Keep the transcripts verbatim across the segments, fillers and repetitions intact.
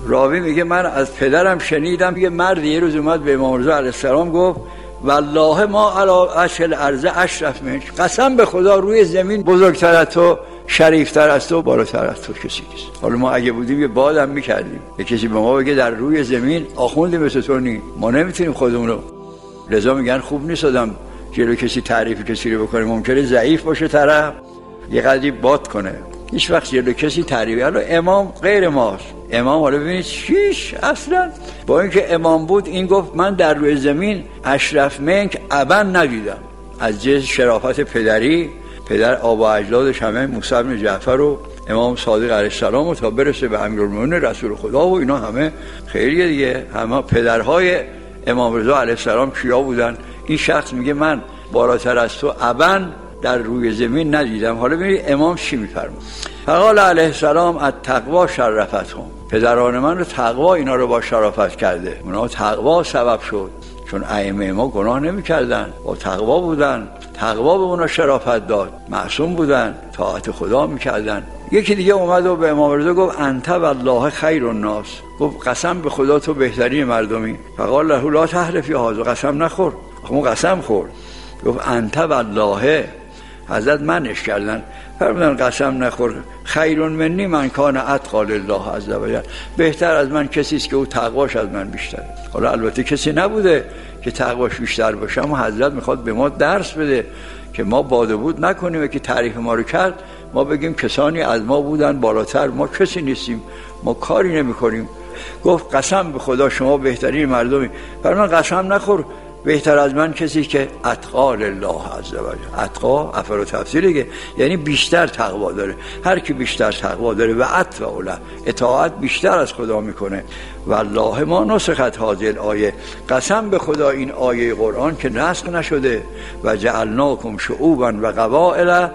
راوی میگه من از پدرم شنیدم یه مرد یه روز اومد به امام رضا علیه السلام گفت والله ما علی اشل ارض اشرف منک، قسم به خدا روی زمین بزرگتر از تو، شریفتر از تو، بالاتر از تو کسی نیست. حالا ما اگه بودیم یه بادم میکردیم، یه کسی به ما بگه در روی زمین آخوندی مثل تو نی، ما نمیتونیم خودمون رو. لذا میگن خوب نیست آدم جلو کسی تعریف کسی رو بکنه، ممکنه ضعیف باشه طرف یه قدری باد کنه. هیچ وقت جلو کسی تعریف. حالا امام غیر ماست، امام حالا ببینید چیش اصلا با اینکه امام بود این گفت من در روی زمین اشرف منک ابا ندیدم. از جنس شرافت پدری، پدر آبا اجدادش همه موسی بن جعفر و امام صادق علیه السلام و تا برسه به امیرالمومنین رسول خدا و اینا همه خیلیه دیگه، همه پدرهای امام رضا علیه السلام کیا بودن. این شخص میگه من بالاتر از تو ابا در روی زمین ندیدم. حالا ببینید امام چی میفرماید. فقال علیه السلام التقوا شرفتهم، پدران من رو تقوا اینا رو با شرافت کرده، اونا تقوا سبب شد، چون ائمه ما گناه نمی‌کردن، با تقوا بودن، تقوا به اونا شرافت داد، معصوم بودن، طاعت خدا می‌کردن. یکی دیگه اومد و به امام رضا گفت انت والله خیر الناس، گفت قسم به خدا تو بهترین مردمی. فقال له لا تحلف یا هذا، قسم نخور. اون قسم خورد، گفت انت والله، حضرت منش کردن، فرمودن قسم نخور، خیر منی من کان اتقی لله عز وجل، بهتر از من کسی است که او تقواش از من بیشتره. حالا البته کسی نبوده که تقواش بیشتر باشه، اما حضرت میخواد به ما درس بده که ما باده بود نکنیم و که تعریف ما رو کرد ما بگیم کسانی از ما بودن بالاتر، ما کسی نیستیم، ما کاری نمی کنیم. گفت قسم به خدا شما بهترین مردمی. فرمودن قسم نخور، بهتر از من کسی که اتقی لله عز وجل. اتقا افر تفسیره، یعنی بیشتر تقوا داره. هر کی بیشتر تقوا داره و اتقوا له، اطاعت بیشتر از خدا میکنه. والله ما نسخت هذه الآیه، قسم به خدا این آیه قرآن که نسخ نشده. و جعلناکم شعوبا و قبائل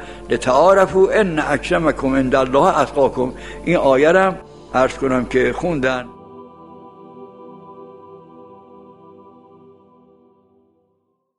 لتعارفوا ان اکرمکم عند الله اتقاکم. این آیه رو عرض کنم که خوندن